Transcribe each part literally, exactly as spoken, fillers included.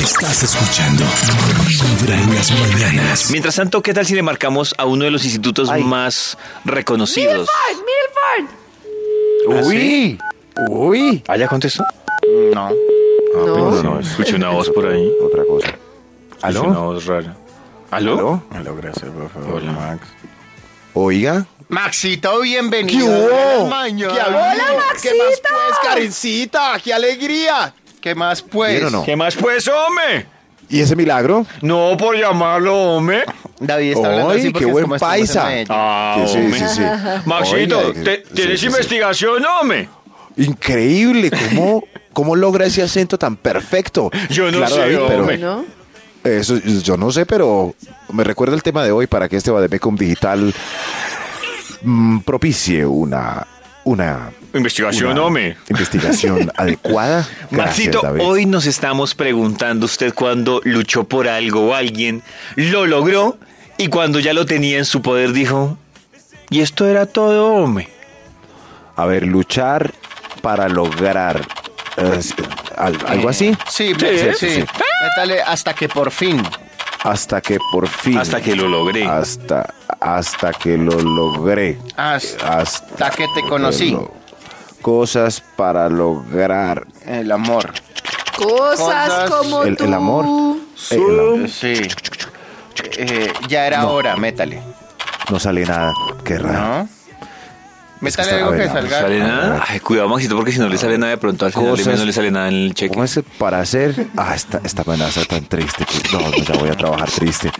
Estás escuchando Vibra en las mañanas. Mientras tanto, ¿qué tal si le marcamos a uno de los institutos Ay. más reconocidos? Milford, Milford. Uy, uy. ¿Ah, ya contestó? No. Ah, No. pero no, escuché una voz por ahí. Otra cosa. Escuché una ¿Aló? voz rara. ¿Aló? ¿Aló? Aló, gracias, por favor, Hola. Max. Oiga. Maxito, bienvenido. ¿Qué hubo? Mañana. ¿Qué Hola, ¿Qué más Maxito. pues, Karencita? ¡Qué alegría! ¿Qué más pues? ¿Bien o no? ¿Qué más pues, hombre? ¿Y ese milagro? No por llamarlo, hombre. David está hablando Ay, así qué porque es buen como estamos en paisa. Medellín. Ah, Sí, sí, hombre. sí, sí. Maxito, Oiga, ¿te- sí, ¿tienes sí, sí. investigación, hombre? Increíble, ¿cómo, cómo logra ese acento tan perfecto? Yo no Claro, sé, David, pero hombre. ¿No? eso yo no sé, pero me recuerda el tema de hoy para que este Bademecum Digital mm, propicie una una Investigación, una hombre. investigación adecuada. Gracias, Maxito, David. hoy nos estamos preguntando usted cuando luchó por algo o alguien lo logró y cuando ya lo tenía en su poder dijo, y esto era todo, hombre. A ver, luchar para lograr eh, al- algo así, Sí, Sí, sí, sí, sí. sí. Métale hasta que por fin. hasta que por fin, Hasta que lo logré. hasta hasta que lo logré, Hasta hasta que te conocí. lo- cosas para lograr El amor. Cosas, Cosas- como el, tú. el amor. Eh, el amor. Sí. Eh, ya era hora, métale. No sale nada, qué raro. ¿No? Métale está- algo a ver, que a ver, salga. ¿Sale nada? Ay, cuidado, Maxito, porque si no le sale nada de pronto al final de Cosas- mes no le sale nada en el cheque. ¿Cómo es para hacer? Ah, esta, esta amenaza tan triste. que- no, no, ya voy a trabajar triste.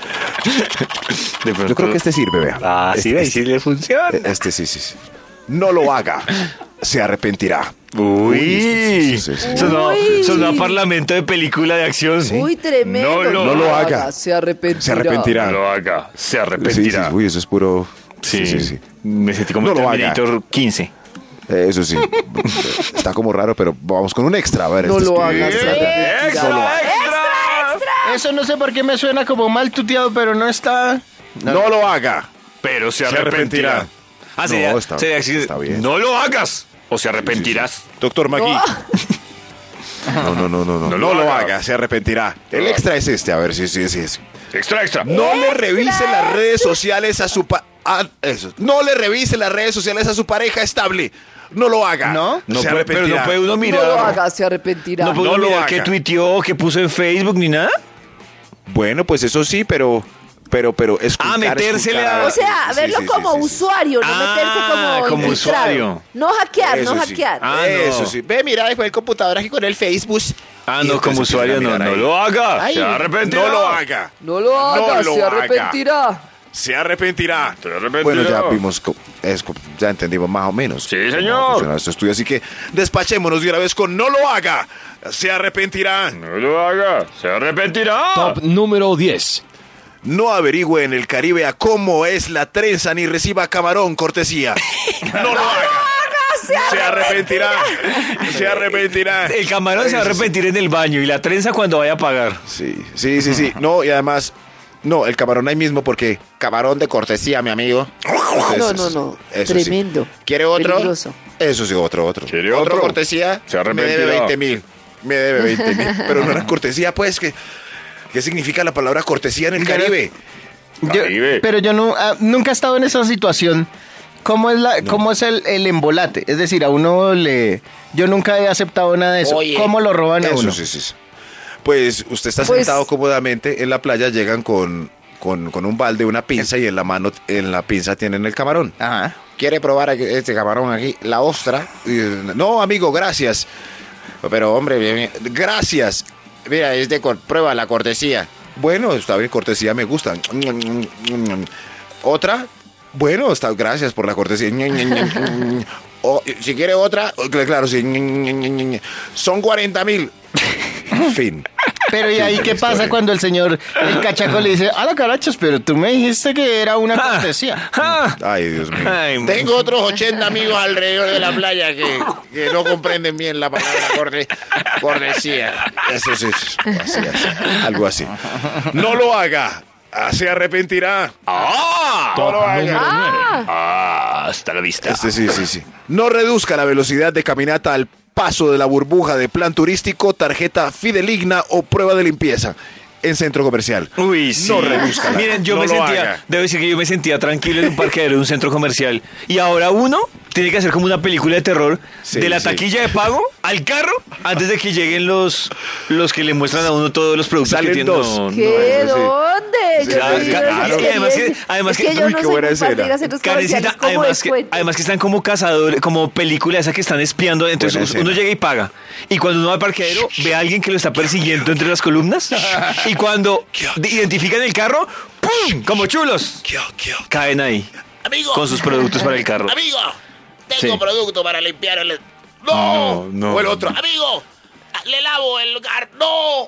De pronto- Yo creo que este sirve, vea. Ah, sí, este, ve, sí le funciona. este sí, sí, sí. No lo haga, se arrepentirá. Uy, sí, sí, sí, sí. Sonó, Uy. sonó a parlamento de película de acción. Uy, tremendo. No lo- no lo haga. Se arrepentirá. Se arrepentirá. No lo haga, se Sí, sí, arrepentirá. uy, eso es puro. Sí, Sí, sí, sí. Me sentí como No en lo haga. Terminator quince. Eh, Eso sí. Está como raro, pero vamos con un extra. A ver, No este lo es- hagas. se arrepentirá. ¡Extra, extra! Eso no sé por qué me suena como mal tuteado, pero no está. No lo haga. Pero se Se arrepentirá. arrepentirá. Ah, No, sería- está- sería así, está bien. No lo hagas o se arrepentirás. Doctor Magui. No, no, no, no, no. No No, lo lo haga. haga, se arrepentirá. El extra es este, a ver si sí, sí, sí. Extra, extra. No le revise las redes sociales a su pa ah, eso. No le revise las redes sociales a su pareja estable. No lo haga. ¿No? No se puede- pero arrepentirá. no puede uno mirar. No lo haga, se arrepentirá. No puede No uno lo mirar haga. qué tuiteó, qué puso en Facebook ni nada. Bueno, pues eso sí, pero pero pero es Ah, metérsele a- O sea, verlo como usuario, no Ah, meterse como, como infiltrado. usuario. No hackear, Eso no sí. hackear. Ah, no. Eso sí. Ve, mira, dejó el computador aquí con el Facebook. Ah, Y no, entonces como usuario no, empiezan a no mirar lo ahí. haga. Ay, se arrepentirá. No lo haga. No lo haga, No lo se haga. arrepentirá. Se arrepentirá. Se arrepentirá. Bueno, ya vimos, co- es co- ya entendimos más o menos. Sí, cómo señor. funciona este estudio, así que despachémonos de una vez con no lo haga. Se arrepentirá. No lo haga. Se arrepentirá. Top número diez. No averigüe en el Caribe a cómo es la trenza ni reciba camarón cortesía. No lo haga. Se arrepentirá. Se arrepentirá. El camarón se va a Eso sí. arrepentir en el baño y la trenza cuando vaya a pagar. Sí, sí, sí, sí. No, y además, no, el camarón ahí mismo porque camarón de cortesía, mi amigo. No, no, no. Eso sí. Tremendo. ¿Quiere otro? Peligroso. Eso sí, otro, otro. ¿Quiere otro? otro? cortesía? Se Me arrepentirá. debe veinte mil. Me debe veinte mil. Pero no era cortesía, pues, que ¿qué significa la palabra cortesía en el Ya era- Caribe? Yo- Caribe. pero yo no, ah, nunca he estado en esa situación. ¿Cómo es, la, cómo es el, el embolate? Es decir, a uno le... Yo nunca he aceptado nada de eso. Oye, ¿Cómo lo roban a Eso uno? sí, sí, sí. Pues usted está Pues- sentado cómodamente en la playa, llegan con, con, con un balde, una pinza y en la mano, en la pinza tienen el camarón. Ajá. ¿Quiere probar aquí- este camarón aquí? La ostra. Y, no, amigo, gracias. Pero, hombre, bien, bien, gracias. Mira, es de cor- prueba la cortesía. Bueno, está bien, cortesía me gusta. ¿Otra? Bueno, está, gracias por la cortesía. O, si quiere otra, claro, sí. Son cuarenta mil. Fin. Pero ¿y Fin ahí de qué la pasa historia. cuando el señor, el cachaco le dice, a la carachas, pero tú me dijiste que era una Ah. cortesía? Ah. Ay, Dios mío. Ay, Tengo otros ochenta amigos alrededor de la playa que, que no comprenden bien la palabra corte- cortesía. Eso sí, así, así, algo así. No lo haga, se arrepentirá. ¡Ah! No lo haga. Ah, hasta la vista. Este sí, sí, sí. No reduzca la velocidad de caminata al paso de la burbuja de plan turístico, tarjeta fideligna o prueba de limpieza en centro comercial. Uy, sí. No reduzca. Miren, yo no me lo sentía, haga. debo decir que yo me sentía tranquilo en un parqueadero de un centro comercial. Y ahora uno tiene que hacer como una película de terror Sí, de la sí. taquilla de pago al carro antes de que lleguen los, los que le muestran a uno todos los productos Salen que tienen. dos. No, no, ¿Qué? eso sí. ¿Dónde? Yo Claro, no he ido a claro. esa Y además que- experiencia. además Es que- que yo uy, no qué soy buena muy fan de escena. ir a centros Karencita, comerciales como además que, descuento. además que están como cazadores, como películas esas que están espiando. Entonces Buena uno escena. llega y paga. Y cuando uno va al parqueadero, ve a alguien que lo está persiguiendo entre las columnas. Y cuando identifican el carro, ¡pum! Como chulos. Caen ahí Amigo, con sus productos para el carro. amigo, tengo Sí. producto para limpiar el... No, no. O el otro. Amigo, le lavo el lugar. No,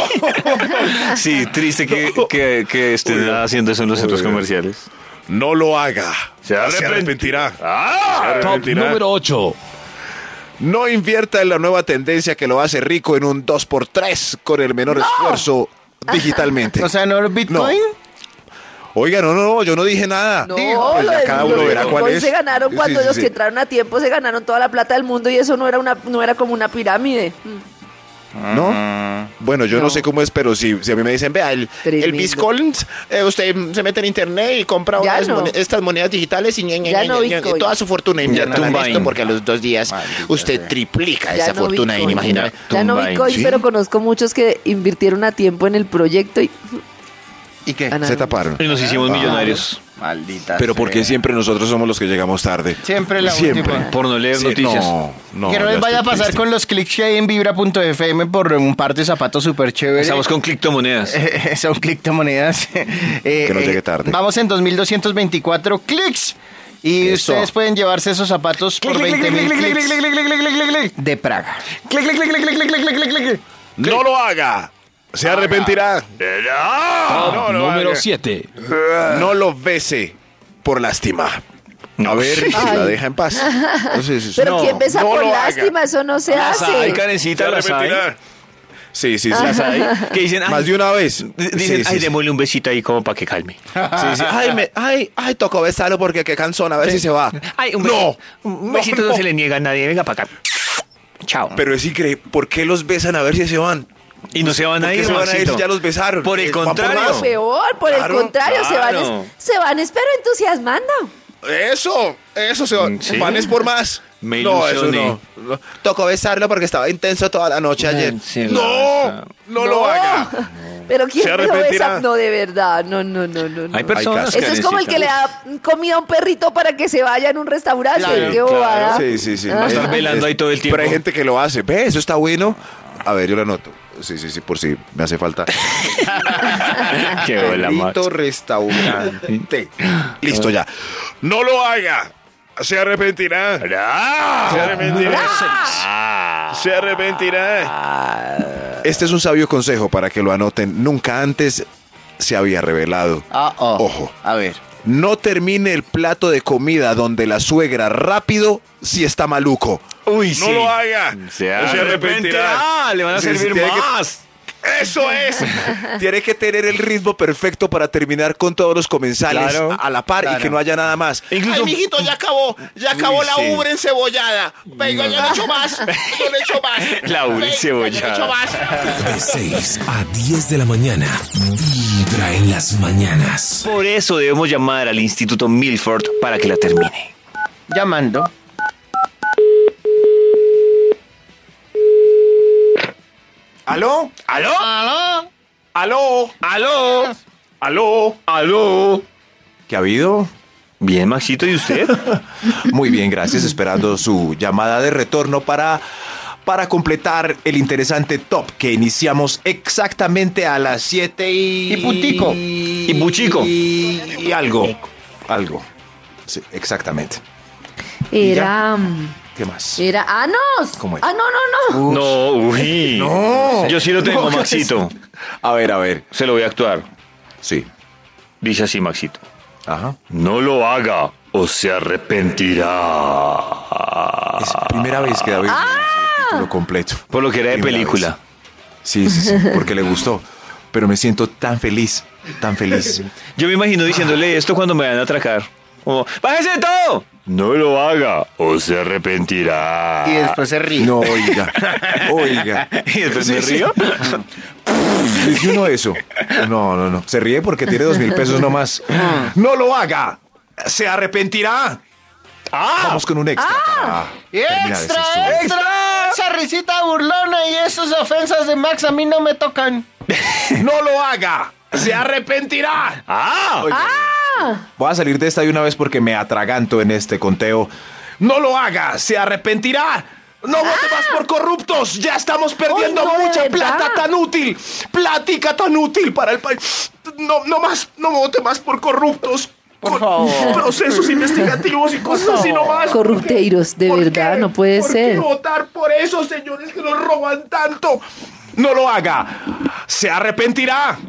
no. Sí, triste que, que, que estén Uy, haciendo eso en los uy, centros uy. comerciales. No lo haga. Se arrepent- arrepentirá. Se Top arrepentirá. número ocho. No invierta en la nueva tendencia que lo hace rico en un dos por tres con el menor esfuerzo digitalmente. O sea, ¿no Bitcoin? Oiga, no, no, no, yo no dije nada. No, Digo, pues lo ya de- cada lo uno de verá cuál Bitcoin es. se ganaron Sí, cuando sí, los sí. que entraron a tiempo se ganaron toda la plata del mundo y eso no era una no era como una pirámide. ¿No? Bueno, yo no. sé cómo es, pero si, si a mí me dicen, vea, el, Tremendo. el Bitcoin, eh, usted se mete en internet y compra Ya unas no. mone- estas monedas digitales y, ñe, ñe, Ya ñe, no ñe, ñe, Bitcoin. toda su fortuna invierta en tumba esto ahí. porque a los dos días usted triplica Ya esa no fortuna Bitcoin. inimaginable. Ya no Tumba, Bitcoin, ¿sí? pero conozco muchos que invirtieron a tiempo en el proyecto y ¿Y qué? ganaron. Se taparon. Y nos hicimos Ah. millonarios. Maldita Pero sea. porque siempre nosotros somos los que llegamos tarde. Siempre la Siempre. última. Por no leer Sí, noticias. No, no. que no ya les vaya a estoy pasar triste. con los clics que hay en vibra punto f m por un par de zapatos súper chéveres. Estamos con criptomonedas. Eh, Son criptomonedas. Eh, Que no eh, llegue tarde. Vamos en dos mil doscientos veinticuatro clics. Y Eso. ustedes pueden llevarse esos zapatos por veinte mil clics de Praga. No lo haga. Se arrepentirá. Top no lo número haga. siete. No lo bese por lástima. A ver si Ay. la deja en paz. Sí, sí, sí. Pero No, ¿quién besa no por lo haga. lástima? Eso no se Las hace. hay, Se Karencita, las hay. arrepentirá. Sí, sí, sí. Las hay. Que dicen, ay, Más de una vez. Dicen, Sí, sí, ay, sí. démosle un besito ahí como para que calme. Sí, sí. Ay, me, ay, ay, tocó besarlo porque qué cansón, a ver si se va. Ay, un no, besito. Un besito no, no. se le niega a nadie. Venga para acá. Chao. Pero es increíble, ¿por qué los besan a ver si se van? Y no se van ¿Por a qué ir, se van a ir Maxito? si ya los besaron? Por el Eh, van por contrario. más. Peor, por Claro, el contrario, se van, claro. es- se van, espero entusiasmando. Eso, eso se va. Mm, sí. Van es por más. Me no, eso ilusioné. no, no. Tocó besarlo porque estaba intenso toda la noche ayer. sí, no, la- no, lo haga. Pero quién Se te lo arrepentirá. besa, no, de verdad, no, no, no, no. no. Hay personas casos. Eso es como el que le da comida a un perrito para que se vaya en un restaurante. Claro, Qué bobada. Sí, sí, sí. Va a estar velando ahí todo el tiempo. Pero hay gente que lo hace. Ve, eso está bueno. A ver, yo lo anoto. Sí, sí, sí, por si me hace falta. Qué bola, Max. Perrito restaurante. Listo ya. No lo haga. Se arrepentirá. Se arrepentirá. Se arrepentirá. Este es un sabio consejo para que lo anoten. Nunca antes se había revelado. Ah, oh. Ojo. A ver. No termine el plato de comida donde la suegra rápido si está maluco. Uy, No sí. lo haga. Se O se arrepentirá. Le van a Sí, sí, servir tiene que- más. Eso es. Tiene que tener el ritmo perfecto para terminar con todos los comensales Claro, a la par claro. y que no haya nada más. Incluso- Ay, mijito, ya acabó, ya acabó Uy, la sí. ubre encebollada. Venga, yo le echo más, yo le echo más. La ubre Venga, encebollada. yo le echo más. De seis a diez de la mañana. Vibra en las mañanas. Por eso debemos llamar al Instituto Milford para que la termine. Llamando. ¿Aló? ¿Aló? ¿Aló? ¿Aló? ¿Aló? ¿Aló? ¿Aló? ¿Qué ha habido? Bien, Maxito, ¿y usted? Muy bien, gracias. Esperando su llamada de retorno para, para completar el interesante top que iniciamos exactamente a las siete y... Y puntico. Y buchico. Y, y algo. Algo. Sí, exactamente. Era. mm, ¿Qué más? Era. ¡Ah, no! ¿Cómo es? ¡Ah, no, no, no! No, uy. No. Yo sí lo tengo, No, Maxito. A ver, a ver. Se lo voy a actuar. Sí. Dice así, Maxito. Ajá. No lo haga o se arrepentirá. Es la primera vez que David Ah. me dice el título completo. Por lo que era de Primera película. vez. Sí, sí, sí, porque le gustó. Pero me siento tan feliz, tan feliz. Yo me imagino diciéndole esto cuando me van a atracar. Como, bájese de todo. No lo haga o se arrepentirá. Y después se ríe. No, oiga, oiga. Y después Sí, me sí. río. Dice uno eso. No, no, no. Se ríe porque tiene dos mil pesos nomás. No lo haga. Se arrepentirá. Vamos con un extra. para terminar esta ¡Extra, historia. extra! Esa risita burlona y esas ofensas de Max a mí no me tocan. No lo haga. Se arrepentirá. ¡Ah! Voy a salir de esta de una vez porque me atraganto en este conteo. No lo haga. Se arrepentirá. No vote más por corruptos. Ya estamos perdiendo Uy, no, de mucha verdad. plata tan útil. Plática tan útil para el país. No, no más. No vote más por corruptos. Por Con favor. procesos investigativos y cosas así nomás. Corrupteiros, de ¿Por verdad, qué? no puede ¿Por ser. qué votar por esos señores que nos roban tanto? No lo haga. Se arrepentirá.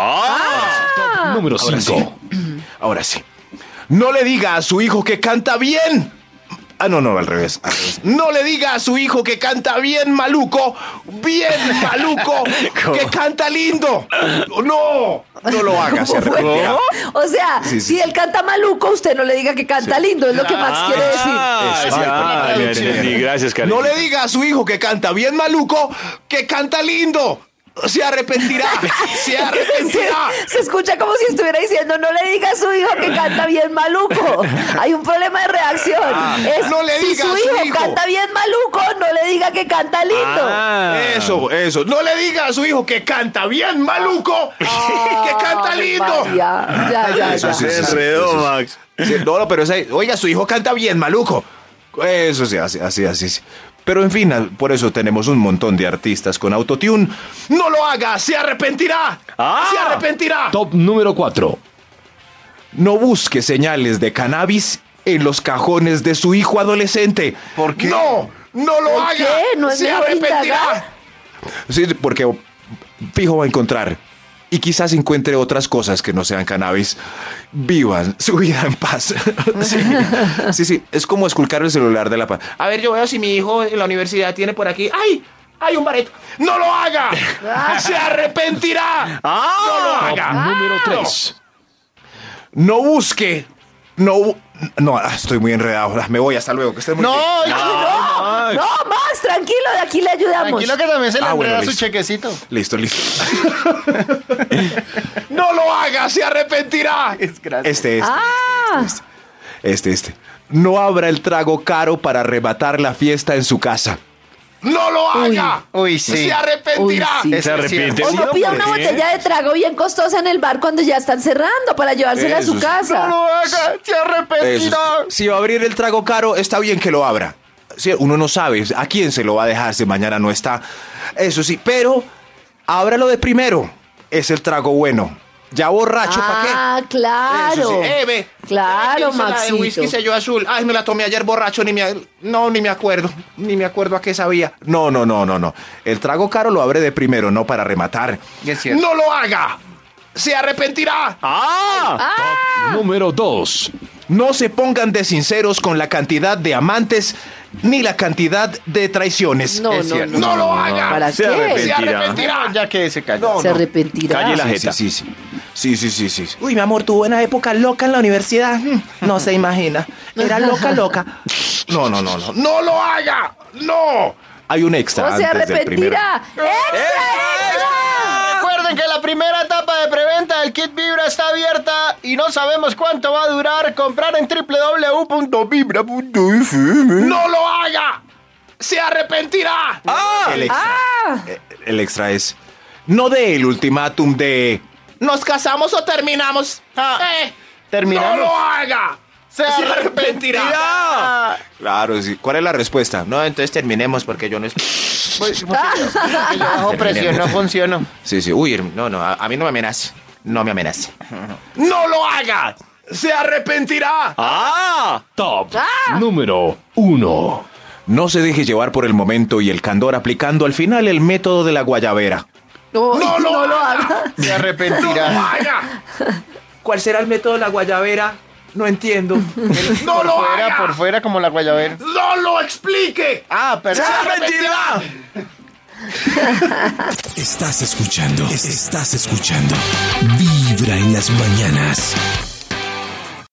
Top número Ahora cinco. sí. Ahora sí. No le diga a su hijo que canta bien. Ah, no, no, al revés, al revés. No le diga a su hijo que canta bien, maluco. Bien, maluco. Que canta lindo. No, no lo haga, se arrepentirá. O sea, Sí, sí. si él canta maluco, usted no le diga que canta lindo, es lo que Max quiere decir. Ah, Eso. ya, Ay, ya entendí. Gracias, Karen. No le diga a su hijo que canta bien, maluco, que canta lindo. Se arrepentirá. Se arrepentirá. Se, se escucha como si estuviera diciendo, no le diga a su hijo que canta bien maluco. Hay un problema de reacción. Es, no le si diga su a su hijo, hijo. canta bien maluco, no le diga que canta lindo. Ah. Eso, eso. No le diga a su hijo que canta bien, maluco, que canta Ay, lindo. María. Ya, ya, Eso ya. sí, Se sí, sí, enredó, eso sí. Max. Sí, no, no, pero esa- oiga, su hijo canta bien, maluco. Eso sí, así, así, así. sí. Pero en fin, al- por eso tenemos un montón de artistas con autotune. No lo haga, se arrepentirá. Ah. Se arrepentirá. Top número cuatro. No busque señales de cannabis en los cajones de su hijo adolescente. ¿Por qué? No, no lo ¿Por haga. qué? ¿No es se mejor arrepentirá. indagar? Sí, porque fijo va a encontrar. Y quizás encuentre otras cosas que no sean cannabis. Vivan su vida en paz. sí, sí, sí, es como esculcar el celular de la paz. A ver, yo veo si mi hijo en la universidad tiene por aquí. ¡Ay! ¡Hay un bareto! ¡No lo haga! ¡Se arrepentirá! ¡No lo Top haga! número tres. No busque. No. bu- No, ah, estoy muy enredado. Ah, Me voy, hasta luego. Que esté muy bien. No, No, no, Max, tranquilo, de aquí le ayudamos. tranquilo que también se le Ah, bueno, enreda su listo. chequecito. Listo, listo. ¡No lo haga! ¡Se arrepentirá! Desgracia. Este, este, Ah. este, este, este. No abra el trago caro para arrebatar la fiesta en su casa. ¡No lo haga! Uy, sí. ¡Se arrepentirá! Uy, sí. Eso Se es arrepiente. cierto. O no pida ¿por una qué? botella de trago bien costosa en el bar cuando ya están cerrando para llevársela a Eso su sí. casa. No lo haga, se Eso arrepentirá. sí. Si va a abrir el trago caro, está bien que lo abra. Sí, uno no sabe a quién se lo va a dejar si mañana no está. Eso sí, pero ábralo de primero. Es el trago bueno. Ya borracho, ¿para qué? Ah, claro. Eso sí. Eh, ve. Claro, Esa la de Maxito. whisky sello azul. Ay, me la tomé ayer borracho, ni me... No, ni me acuerdo. Ni me acuerdo a qué sabía. No, no, no, no, no. El trago caro lo abre de primero, no para rematar. Es cierto. ¡No lo haga! ¡Se arrepentirá! ¡Ah! Número dos. No se pongan de sinceros con la cantidad de amantes ni la cantidad de traiciones. No, Es no, cierto. no. ¡No lo haga! ¿Para Se qué? arrepentirá. ¡Se arrepentirá! No, ya que se cayó. No, Se no. arrepentirá. Calle la Sí, jeta. sí, sí, sí. Sí, sí, sí, sí. Uy, mi amor, tuvo una época loca en la universidad. Mm, No se imagina. Era loca, loca. No, no, no, no. ¡No lo haga! ¡No! Hay un extra O se antes del primero. arrepentirá. ¡Extra, extra! Recuerden que la primera etapa de preventa del kit Vibra está abierta y no sabemos cuánto va a durar. Comprar en w w w punto vibra punto f m. ¡No lo haga! ¡Se arrepentirá! ¡Ah! El extra, eh, el extra es... No dé el ultimátum de... ¿Nos casamos o terminamos? Ah. Eh, Terminamos. ¡No lo haga! Se arrepentirá. Claro, sí. ¿Cuál es la respuesta? no, entonces terminemos porque yo no estoy... Pues, porque yo bajo presión no funciono. Sí, sí. Uy, No, no, a, a mí no me amenace. No me amenace. ¡no lo haga! ¡Se arrepentirá! ¡Ah! Top número uno. No se deje llevar por el momento y el candor aplicando al final el método de la guayabera. No, ¡No lo no lo haga! haga. Se arrepentirá. ¡Haga! ¿Cuál será el método de la guayabera? No entiendo. ¡No Por lo fuera, haga! por fuera como la guayabera. ¡No lo explique! Ah, pero... ¡Se arrepentirá! Estás escuchando. Estás escuchando. Vibra en las mañanas.